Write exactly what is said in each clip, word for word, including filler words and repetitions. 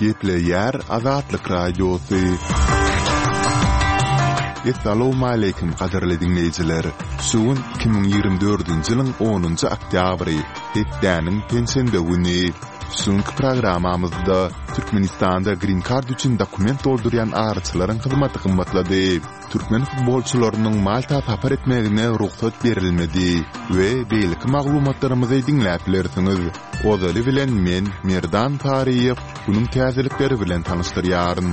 Geple yer Azatlık Radyosu. Assalamu alaykum qadarly dinleyijiler. Suwun iki bin ýygrimi dördünji ýylyň onunjy oktýabry, Hetdäniň pensiýende güni. Soňky programamyzda Türkmenistanda green card üçin dokument doldurýan arçylaryň hyzmaty gymmatlady. Türkmen futbolçylarynyň Malta tapar etmegine ruhsat berilmedi we beýleki maglumatlarymyzy dinläp bilersiňiz. Ozaly bilen men Merdan Tariýew bunyň täzelikleri bilen tanystyryaryn.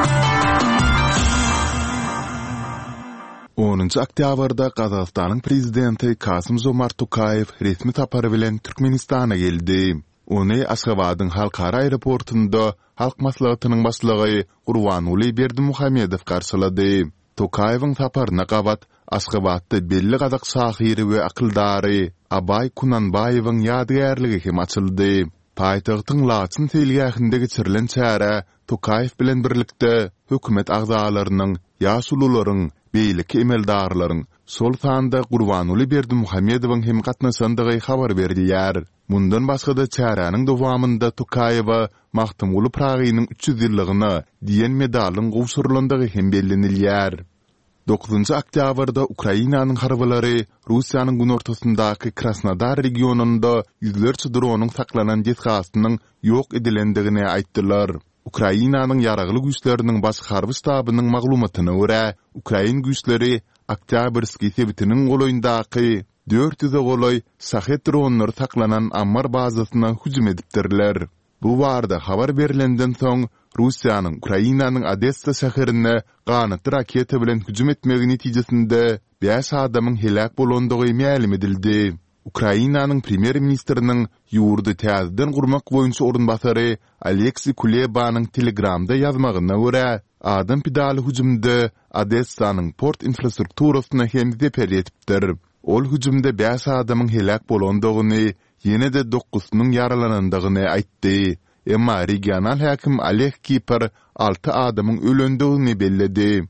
onunjy oktýabrda Gazagystanyň prezidenti Kasym-Jomart Tokayew resmi tapary bilen Türkmenistana geldi. Ony Aşgabatyň halkara aeroportunda halk maslahatynyň başlygy Gurbanuly Berdimuhammedow garşylady. Tokayewiň taparyna gabat Aşgabatda belli Gazak şahyry we akyldary Abay Kunanbayewiň ýadygärligi hem açyldy. Paýtagtyň Laçyn selgähinde geçirilen çäre Tokayew bilen birlikde hökümet agzalarynyň, ýaşulularyň, beýleki emeldarlaryň sol sanda Gurbanuly Berdimuhammedowyň hem gatnaşandygy habar berdiler. Mundan başga da çäräniň dowamynda Tokayewa Mahtumly Pragynyň üç ýüz ýyllygyna diýen medalyň gowşurylandygy hem bellenilýär. dokuzunjy oktýabrda Ukrainanyň harbalary Russiýanyň günortasyndaky Krasnodar regionunda ýüzlerçe dronyň saklanan ýetgastynyň ýok edilendigini aýtdylar. Ukrainanyň ýaragly güýçleriniň baş harby stabynyň maglumatyna görä, Ukrain güýçleri Oktýabrski sebitiniň golaýyndaky dört ýüze golay sahet dronlar saklanan ammar bazasyna hüjüm edipdirler. Bu barada habar berilenden soň Russiýanyň Ukrainanyň Odessa şäherine ganaty raketa bilen hüjüm etmegi netijesinde beş adamyň helak bolandygy ma'lum edildi. Ukrainanyň premier ministriniň ýurdy täzeden gurmak boýunça orunbasary Aleksey Kulebanyň Telegramda ýazmagyna görä, adam pidaly hüjümde Odessanyň port infrastrukturasyna hem zeper etipdir. Ol hüjümde beş adamyň helak bolandygyny, ýene de dokuzynyň yaralanandygyny aýtdy. Emma regional hakim Aleh Kiper altı adamyň ölendigini belledi.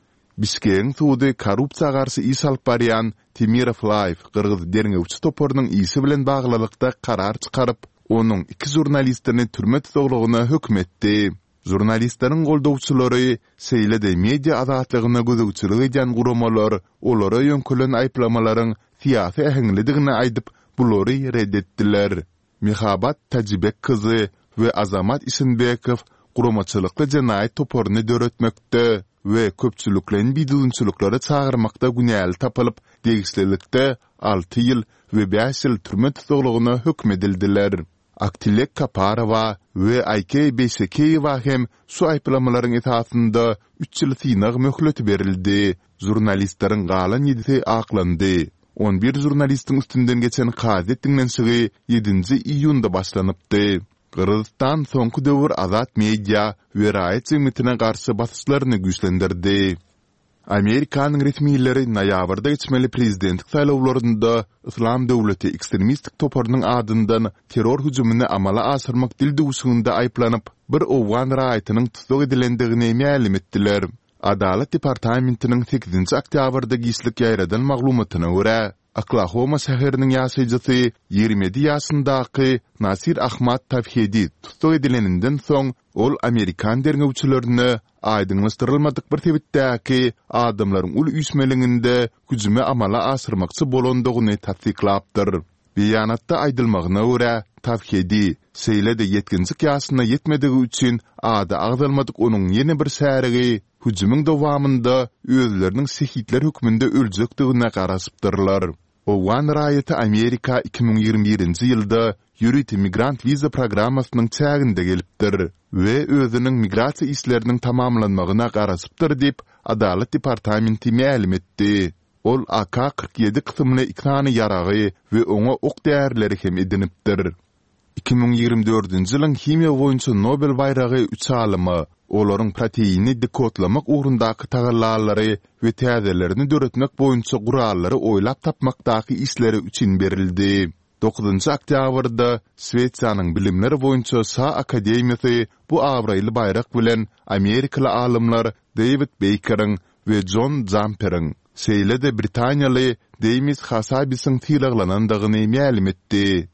Bişkeň suwdy korrupsiýa garşy iş alyp barýan Timir Flayev Kırgız derňewçi toporynyň isi bilen baglylykda karar çykaryp, onuň iki jurnalistini türme tutuglygyna hökm etdi. Jurnalistleriň goldawçylary seýlede media azatlygyna gözegçilik edýän guramalar olara ýönkelen aýplamalaryň siýasy ähengligini aýdyp, bulary reddetdiler. Mihabat Tajibek kyzy we Azamat Isinbekow guramaçylykly jenaýat toporyny döretmekde we köpçüliklerin bidunçylyklary çağırmakda günäli tapylyp, degislilikde altı ýyl we beş ýyl türme tutuglygyna hökm edildiler. Aktilek Kaparova we Aykey Beşekeýewa hem şu aýplamalaryň esasynda üç ýyl synag möhleti berildi. Jurnalistleriň galan ýedisi aklandy. on bir jurnalistiň üstünden geçen gazet dinlenşigi ýedinji iýunda başlanypdy. Kırgızstan soňky döwür azat media we raýat jemgyýetine garşy basyşlaryny güýçlendirdi. Amerikanyň resmiýetleri noýabrda geçmeli prezidentlik saýlawlarynda Islam döwleti ekstremistik toporynyň adyndan terror hüjümini amala aşyrmak dildugusynda aýplanyp, bir owgan raýatynyň tutsak edilendigini ma'lum etdiler. Adalet departamentiniň sekizinji oktýabrda gyslyk ýaýradan maglumatyna görä, Oklahoma şäheriniň ýaşaýjysy ýigirme yedi ýaşyndaky Nasir Ahmad Tawhidi tutsak edileninden soň ol Amerikan derňewçilerini aýdynlaşdyrylmadyk bir sebitdäki adamlaryň ul üýsmeliginde hüjüme amala aşyrmakçy bolandygyny tasdiklapdyr. Beýanatda aýdylmagyna görä, Tawhidi seýlede yetkinjik ýaşyna ýetmedigi üçin ada agdalmadyk onuň ýene bir särigi hüjümüň dowamynda özleriniň sehitler hükmünde öljekdigine garaşypdyrlar. Owan raýaty Amerika iki bin ýygrimi birinji ýylda ýürüti migrant viza programasynyň çäginde gelipdir we özüniň migrasiýa işleriniň tamamlanmagyna garaşypdyr diýip Adalet departamenti ma'lum etdi. Ol A K kırk ýedi kysymly iknany ýaragy we oňa ok därleri hem edinipdir. iki bin ýygrimi dördünji ýylyň himiýa boýunça Nobel baýragy üç alymy olaryň proteini dekotlamak ugrundaky tagallary we täzelerini döretmek boýunça gurallary oýlap tapmakdaky işleri üçin berildi. dokuzunjy oktýabrda Swediýanyň bilimler boýunça Sa Akademiýasy bu awraýly baýrak bilen Amerikaly alymlar David Baker'ň we John Zamper'ň seýlede Britaniýaly Demis Hasabisyň tyraglanandygyny ma'lum etdi.